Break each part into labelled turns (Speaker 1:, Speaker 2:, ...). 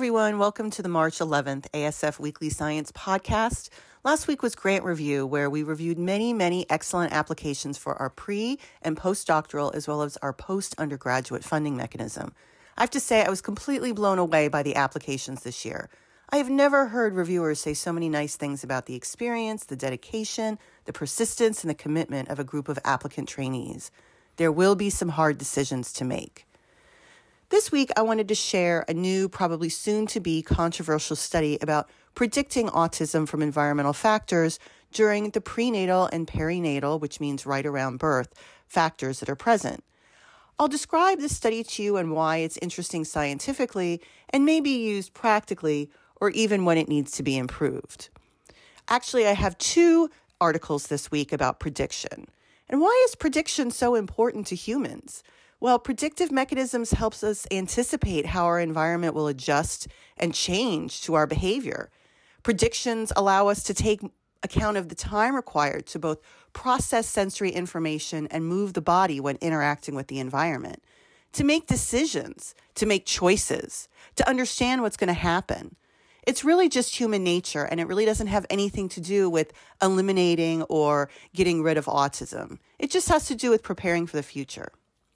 Speaker 1: everyone. Welcome to the March 11th ASF Weekly Science Podcast. Last week was Grant Review, where we reviewed many excellent applications for our pre- and postdoctoral as well as our post-undergraduate funding mechanism. I have to say I was completely blown away by the applications this year. I have never heard reviewers say so many nice things about the experience, the dedication, the persistence, and the commitment of a group of applicant trainees. There will be some hard decisions to make. This week, I wanted to share a new, probably soon-to-be controversial study about predicting autism from environmental factors during the prenatal and perinatal, which means right around birth, factors that are present. I'll describe this study to you and why it's interesting scientifically and may be used practically or even when it needs to be improved. Actually, I have two articles this week about prediction. And why is prediction so important to humans? Well, predictive mechanisms helps us anticipate how our environment will adjust and change to our behavior. Predictions allow us to take account of the time required to both process sensory information and move the body when interacting with the environment, to make decisions, to make choices, to understand what's going to happen. It's really just human nature, and it really doesn't have anything to do with eliminating or getting rid of autism. It just has to do with preparing for the future.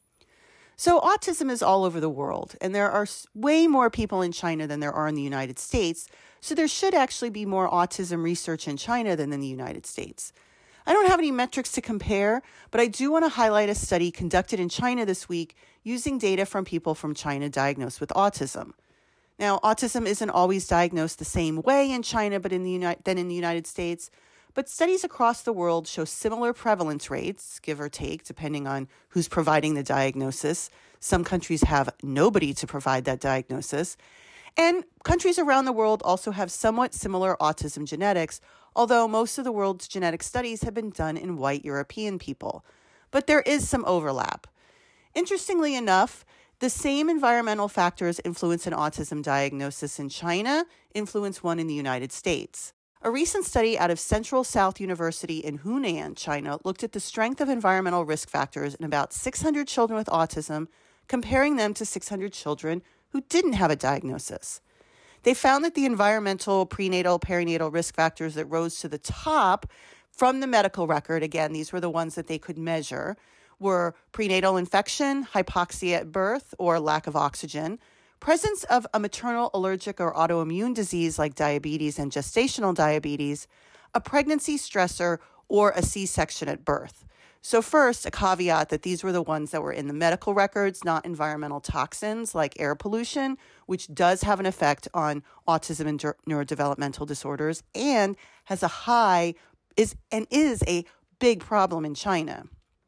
Speaker 1: So autism is all over the world, and there are way more people in China than there are in the United States, so there should actually be more autism research in China than in the United States. I don't have any metrics to compare, but I do want to highlight a study conducted in China this week using data from people from China diagnosed with autism. Now, autism isn't always diagnosed the same way in China than in the United States, but studies across the world show similar prevalence rates, give or take, depending on who's providing the diagnosis. Some countries have nobody to provide that diagnosis. And countries around the world also have somewhat similar autism genetics, although most of the world's genetic studies have been done in white European people. But there is some overlap. Interestingly enough, the same environmental factors influence an autism diagnosis in China influence one in the United States. A recent study out of Central South University in Hunan, China, looked at the strength of environmental risk factors in about 600 children with autism, comparing them to 600 children who didn't have a diagnosis. They found that the environmental, prenatal, perinatal risk factors that rose to the top from the medical record, again, these were the ones that they could measure, were prenatal infection, hypoxia at birth or lack of oxygen, presence of a maternal allergic or autoimmune disease like diabetes and gestational diabetes, a pregnancy stressor, or a C-section at birth. So first, a caveat that these were the ones that were in the medical records, not environmental toxins like air pollution, which does have an effect on autism and neurodevelopmental disorders and has is a big problem in China.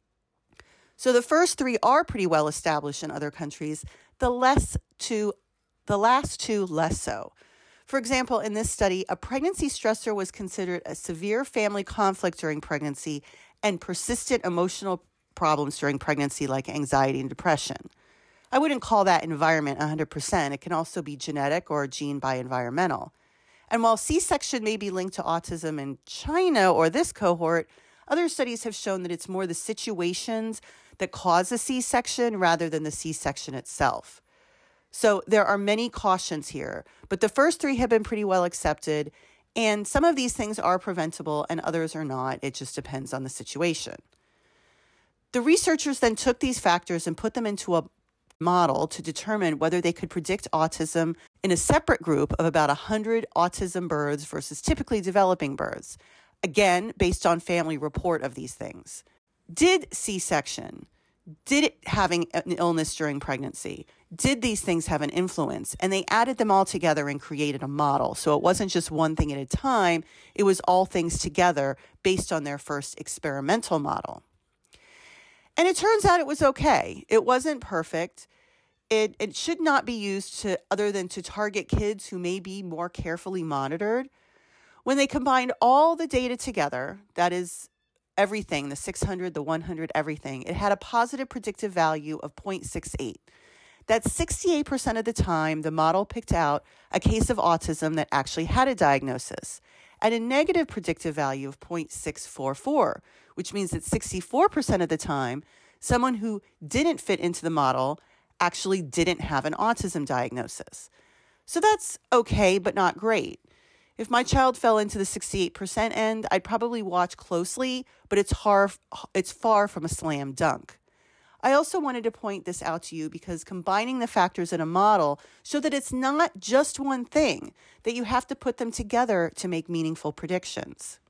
Speaker 1: So the first three are pretty well established in other countries. The last two less so. For example, in this study, a pregnancy stressor was considered a severe family conflict during pregnancy and persistent emotional problems during pregnancy like anxiety and depression. I wouldn't call that environment 100%. It can also be genetic or gene by environmental. And while C-section may be linked to autism in China or this cohort, other studies have shown that it's more the situations that cause a C-section rather than the C-section itself. So there are many cautions here, but the first three have been pretty well accepted, and some of these things are preventable and others are not. It just depends on the situation. The researchers then took these factors and put them into a model to determine whether they could predict autism in a separate group of about 100 autism births versus typically developing births. Again, based on family report of these things. Did C-section, did it having an illness during pregnancy, did these things have an influence? And they added them all together and created a model. So it wasn't just one thing at a time, it was all things together based on their first experimental model. And it turns out it was okay. It wasn't perfect. It should not be used other than to target kids who may be more carefully monitored. When they combined all the data together, that is everything, the 600, the 100, everything, it had a positive predictive value of 0.68. That's 68% of the time the model picked out a case of autism that actually had a diagnosis, and a negative predictive value of 0.644, which means that 64% of the time, someone who didn't fit into the model actually didn't have an autism diagnosis. So that's okay, but not great. If my child fell into the 68% end, I'd probably watch closely, but it's far from a slam dunk. I also wanted to point this out to you because combining the factors in a model show that it's not just one thing, that you have to put them together to make meaningful predictions.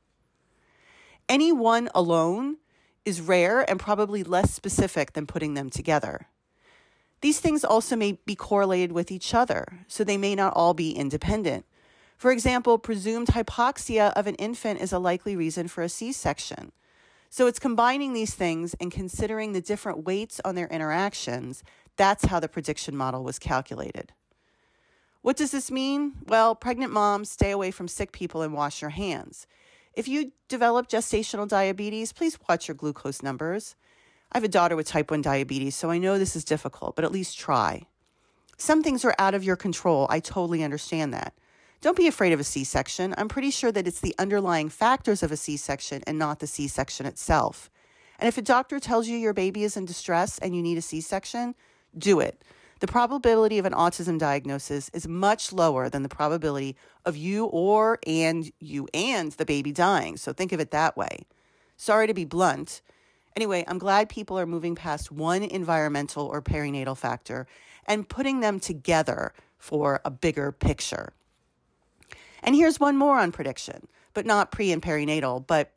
Speaker 1: Any one alone is rare and probably less specific than putting them together. These things also may be correlated with each other, so they may not all be independent. For example, presumed hypoxia of an infant is a likely reason for a C-section. So it's combining these things and considering the different weights on their interactions. That's how the prediction model was calculated. What does this mean? Well, pregnant moms, stay away from sick people and wash your hands. If you develop gestational diabetes, please watch your glucose numbers. I have a daughter with type 1 diabetes, so I know this is difficult, but at least try. Some things are out of your control. I totally understand that. Don't be afraid of a C-section. I'm pretty sure that it's the underlying factors of a C-section and not the C-section itself. And if a doctor tells you your baby is in distress and you need a C-section, do it. The probability of an autism diagnosis is much lower than the probability of you and the baby dying. So think of it that way. Sorry to be blunt. Anyway, I'm glad people are moving past one environmental or perinatal factor and putting them together for a bigger picture. And here's one more on prediction, but not pre and perinatal, but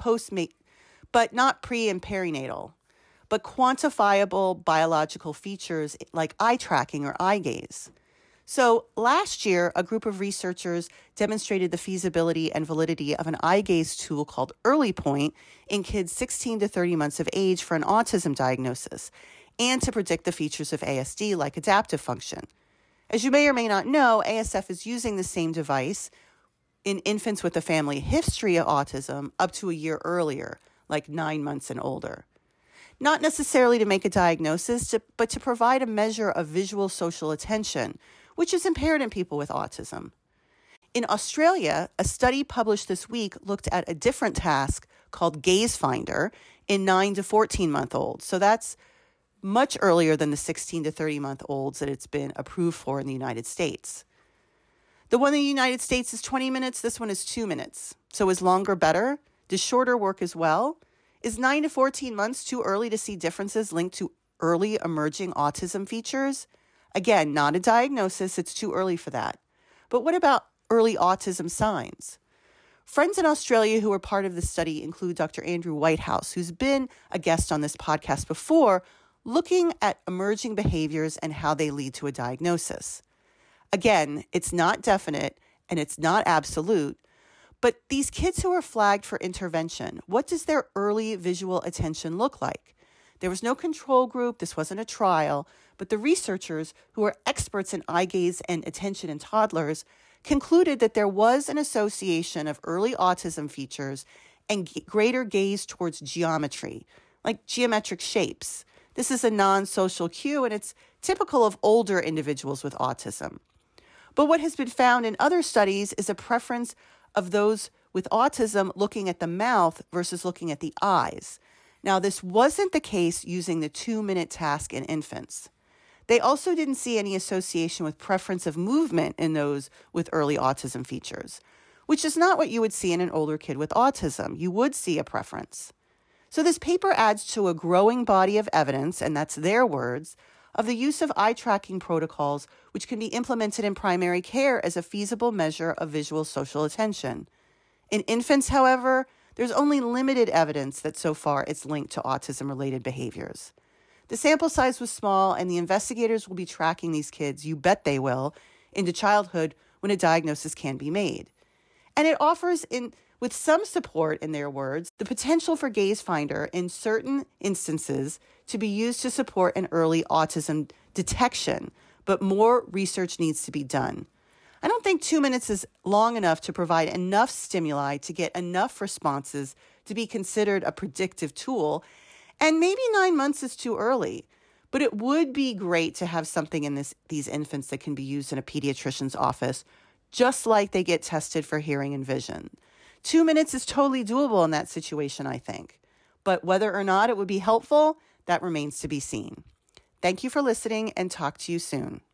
Speaker 1: not pre and perinatal, but quantifiable biological features like eye tracking or eye gaze. So last year, a group of researchers demonstrated the feasibility and validity of an eye gaze tool called Early Point in kids 16 to 30 months of age for an autism diagnosis and to predict the features of ASD like adaptive function. As you may or may not know, ASF is using the same device in infants with a family history of autism up to a year earlier, like 9 months and older. Not necessarily to make a diagnosis, but to provide a measure of visual social attention, which is impaired in people with autism. In Australia, a study published this week looked at a different task called Gaze Finder in 9 to 14-month-olds. So that's much earlier than the 16 to 30-month-olds that it's been approved for in the United States. The one in the United States is 20 minutes. This one is 2 minutes. So is longer better? Does shorter work as well? Is 9 to 14 months too early to see differences linked to early emerging autism features? Again, not a diagnosis. It's too early for that. But what about early autism signs? Friends in Australia who were part of the study include Dr. Andrew Whitehouse, who's been a guest on this podcast before, looking at emerging behaviors and how they lead to a diagnosis. Again, it's not definite and it's not absolute, but these kids who are flagged for intervention, what does their early visual attention look like? There was no control group. This wasn't a trial, but the researchers who are experts in eye gaze and attention in toddlers concluded that there was an association of early autism features and greater gaze towards geometry, like geometric shapes. This is a non-social cue, and it's typical of older individuals with autism. But what has been found in other studies is a preference of those with autism looking at the mouth versus looking at the eyes. Now, this wasn't the case using the 2-minute task in infants. They also didn't see any association with preference of movement in those with early autism features, which is not what you would see in an older kid with autism. You would see a preference. So this paper adds to a growing body of evidence, and that's their words, of the use of eye tracking protocols, which can be implemented in primary care as a feasible measure of visual social attention. In infants, however, there's only limited evidence that so far it's linked to autism-related behaviors. The sample size was small, and the investigators will be tracking these kids, you bet they will, into childhood when a diagnosis can be made. And it offers, with some support in their words, the potential for Gaze Finder in certain instances to be used to support an early autism detection, but more research needs to be done. I don't think 2 minutes is long enough to provide enough stimuli to get enough responses to be considered a predictive tool, and maybe 9 months is too early. But it would be great to have something in these infants that can be used in a pediatrician's office, just like they get tested for hearing and vision. 2 minutes is totally doable in that situation, I think. But whether or not it would be helpful, that remains to be seen. Thank you for listening, and talk to you soon.